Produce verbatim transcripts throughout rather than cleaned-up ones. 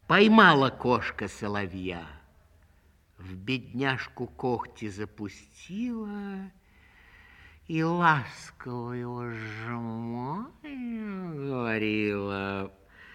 Поймала кошка соловья, в бедняжку когти запустила и ласково его сжимая говорила: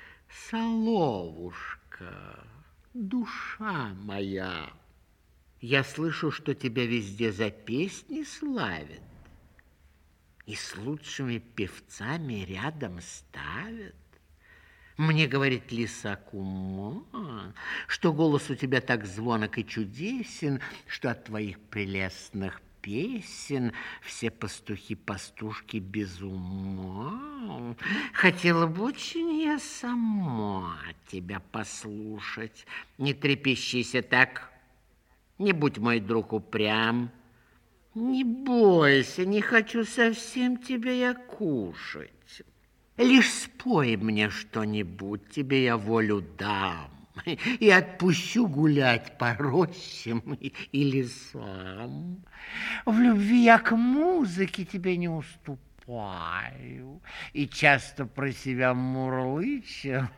соловушка, душа моя, я слышу, что тебя везде за песни славят и с лучшими певцами рядом ставят. Мне говорит лиса кума, что голос у тебя так звонок и чудесен, что от твоих прелестных песен все пастухи-пастушки без ума. Хотела бы очень я сама тебя послушать. Не трепещися так, не будь, мой друг, упрям. Не бойся, не хочу совсем тебя я кушать. Лишь спой мне что-нибудь, тебе я волю дам, и отпущу гулять по рощам и, и лесам. В любви я к музыке тебе не уступаю, и часто про себя мурлыча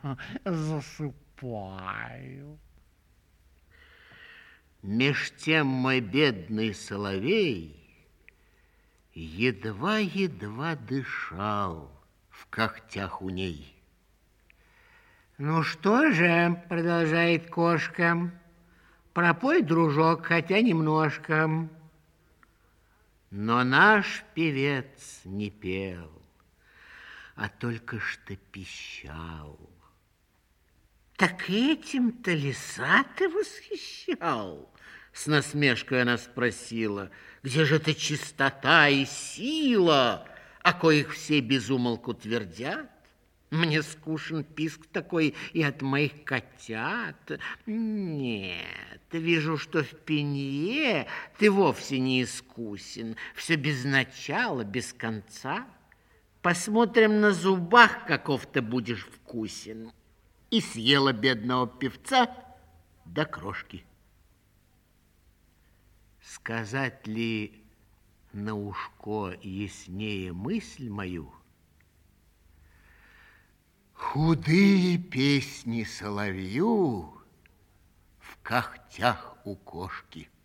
засыпаю. Меж тем мой бедный соловей едва-едва дышал в когтях у ней. Ну что же, продолжает кошка, пропой, дружок, хотя немножко. Но наш певец не пел, а только что пищал. Так этим-то лиса ты восхищал? С насмешкой она спросила. Где же эта чистота и сила, о коих все без умолку твердят? Мне скучен писк такой и от моих котят. Нет, вижу, что в пенье ты вовсе не искусен. Все без начала, без конца. Посмотрим на зубах, каков ты будешь вкусен. И съела бедного певца до крошки. Сказать ли на ушко яснее мысль мою? Худые песни соловью в когтях у кошки.